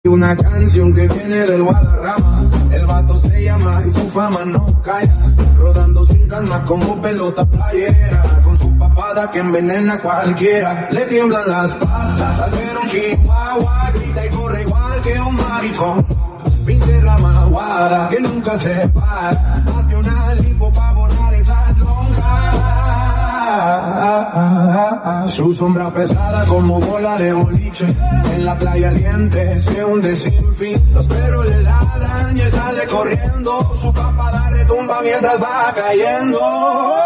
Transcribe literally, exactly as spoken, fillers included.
Una canción que viene del Guadarrama, el vato se llama y su fama no calla, rodando sin calma como pelota playera, con su papada que envenena a cualquiera, le tiemblan las patas al ver un chihuahua, grita y corre igual que un maricón, pinte la maguada que nunca se para, hace una lipo pa' borrar esas lonjas. Su sombra pesada como bola de boliche, en la playa el diente se hunde sin fin. Los perros le ladran y él sale corriendo, su papada retumba mientras va cayendo.